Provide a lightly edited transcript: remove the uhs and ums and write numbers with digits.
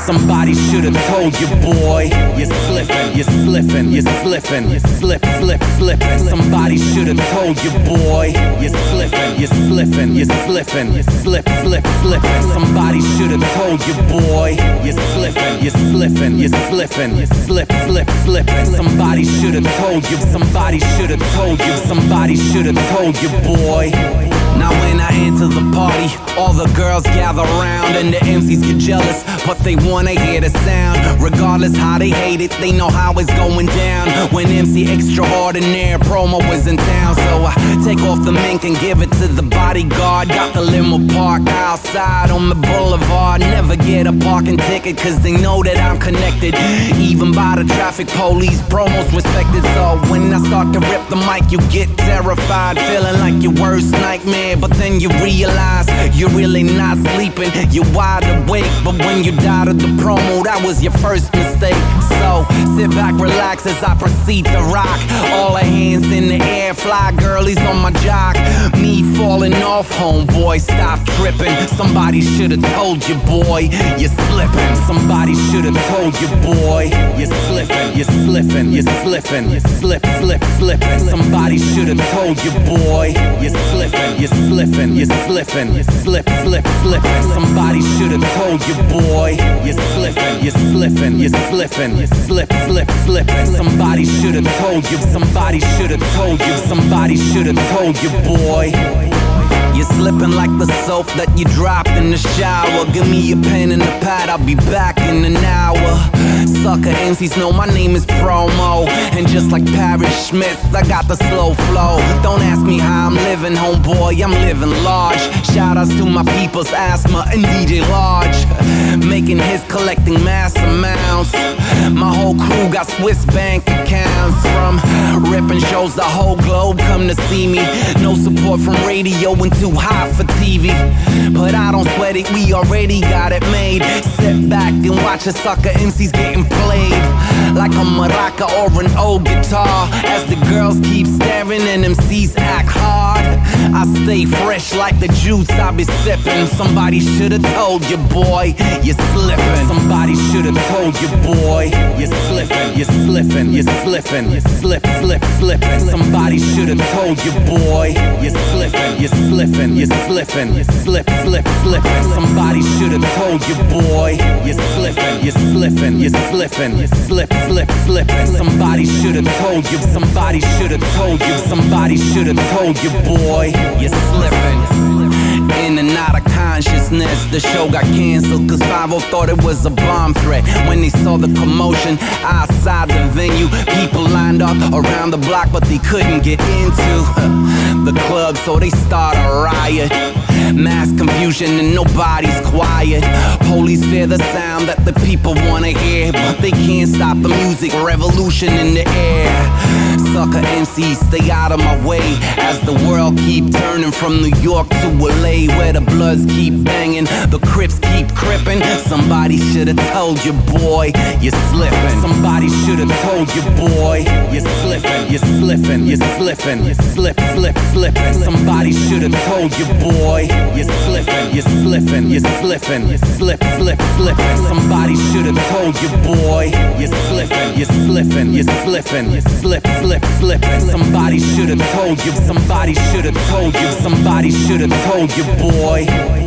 Somebody should've told you, boy. You're slipping, you're slipping, you're slipping, you slip, slip, slipping. Somebody should've told you, boy. You're slipping, you're slipping, you're slipping, you slip, slip, slipping. Somebody should've told you, boy. You're slipping, you're slipping, you're slipping, you slip, slip, slipping. Somebody should've told you, somebody should've told you, somebody should've told you, boy. Now when I enter the party, all the girls gather round and the MCs get jealous, but they wanna hear the sound. Regardless how they hate it, they know how it's going down. When MC Extraordinaire promo was in town, so I take off the mink and give it to the bodyguard. Got the limo parked outside on the boulevard. Never get a parking ticket cause they know that I'm connected. Even by the traffic police, promos respected. So when I start to rip the mic, you get terrified, feeling like your worst nightmare. But then you realize you're really not sleeping, you're wide awake. But when you died of the promo, that was your first mistake. So sit back, relax as I proceed to rock. All the hands in the air, fly girlies on my jock. Me falling off, homeboy, stop tripping. Somebody should've told you, boy, you're slipping. Somebody should've told you, boy, you're slipping, you're slipping, you're slipping, you slip, slip, slipping. Somebody should've told you, boy, you're slipping, you're slipping, you're slipping, you slip, slip, slipping. Somebody should've told you, boy, you're slipping, you're slipping, you're slipping, you slip, slip, slipping. Somebody should've told you, somebody should've told you, somebody should've told you, boy. You're slipping like the soap that you dropped in the shower. Give me a pen and a pad, I'll be back in an hour. Sucker MCs know my name is Promo, and just like Parrish Smith, I got the slow flow. Don't ask me how I'm living, homeboy, I'm living large. Shout outs to my peoples, Asthma and DJ Large, making hits, collecting mass amounts. My whole crew got Swiss bank accounts. From ripping shows the whole globe come to see me. No support from radio and too hot for TV, but I don't sweat it, we already got it made. Sit back and watch the sucker MCs getting played like a maraca or an old guitar. As the girls keep staring and MCs act hard, I stay fresh like the juice I be sipping. Somebody should've told you, boy, you're slipping. Somebody should've told you, boy, you're slipping, you're slipping, you're slipping, you slip, slip, slipping. Somebody should've told you, boy, you're slipping, you're slipping, you're slipping, you slip, slip, slipping. Somebody should've told you, boy, you're slipping, you're slipping, you're slipping, you slip, slip, slipping. Somebody should've told you, somebody should've told you, somebody should've told you, boy, you're slipping. In and out of consciousness, the show got canceled cause 5-0 thought it was a bomb threat. When they saw the commotion outside the venue, people lined up around the block but they couldn't get into the club, so they start a riot. Mass confusion and nobody's quiet. Police fear the sound that the people wanna hear, but they can't stop the music, revolution in the air. Sucker MCs, stay out of my way as the world keep turning from New York to LA, where the bloods keep banging, the Crips keep crippin'. Somebody should've told you, boy, you're slipping. Somebody should've told you, boy, you're slipping, you're slipping, you're slipping, you slip, slip, slipping. Somebody should've told you, boy, you're slipping, you're slipping, you're slipping, you slip, slip, slipping. Somebody should've told you, boy, you're slipping, you're slipping, you're slipping, you slip, slip, slipping. Somebody should've told you, somebody should've told you, somebody should've told you, boy.